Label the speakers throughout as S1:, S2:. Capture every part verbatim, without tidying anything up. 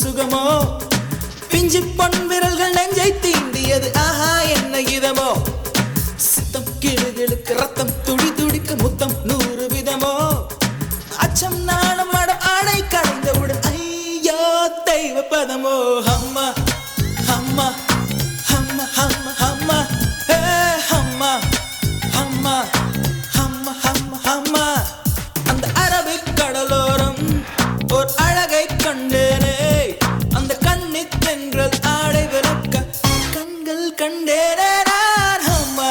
S1: சுகமோ பிஞ்சி பொன் விரல்கள் நெஞ்சை தீண்டியது ஆஹா என்ன இதமோ சித்தம் கிளுகிழுக்கு ரத்தம் துடி துடிக்க முத்தம் நூறு விதமோ அச்சம் நாணம் மடம் ஆடை கடைந்தவுடன் ஐயோ தெய்வ பதமோ அம்மா அம்மா அம்மா அம்மா அம்மா ஏ அம்மா அம்மா அம்மா அம்மா அம்மா அந்த அரபிக் கடலோரம் ஓர் அழகை கண்டேனே அந்த கண்ணித் தென்றல் ஆடை விளக்க கண்கள் கண்டேனே நான் அம்மா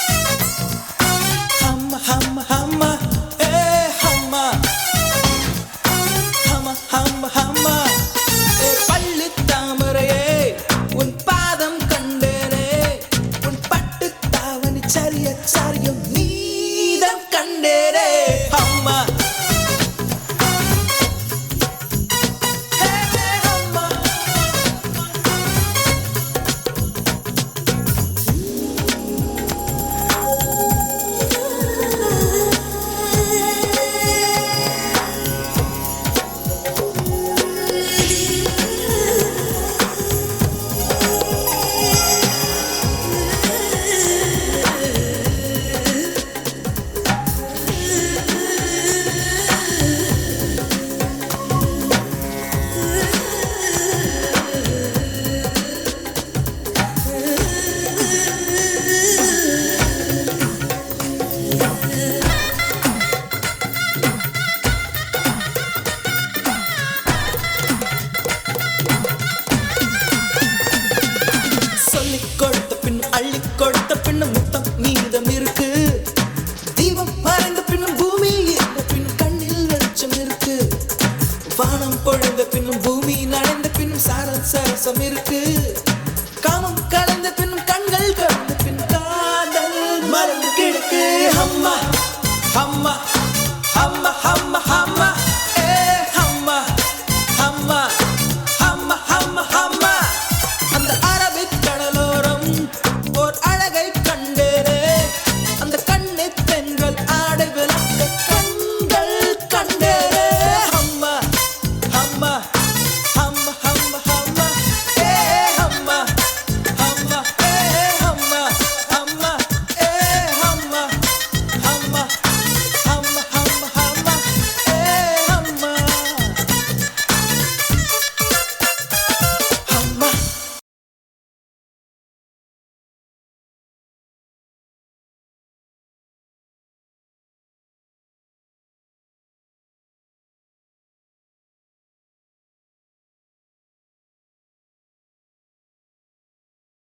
S1: அம்மா அம்மா அம்மா ஏ அம்மா அம்மா அம்மா அம்மா ஏ பள்ளி தாமரையே உன் பாதம் கண்டேனே உன் பட்டு தாவணி சரிய சரியம் நீதம் கண்டேனே அம்மா கொடுத்த பின் அள்ளி கொடுத்த பின்னும் முத்தம் மீதம் இருக்கு தீபம் மறைந்த பின்னும் பூமி இருந்த பின்னும் கண்ணில் வெளிச்சம் இருக்கு வானம் பொழுந்த பின்னும் பூமி நனைந்த பின்னும் சாரம் சரசம் இருக்கு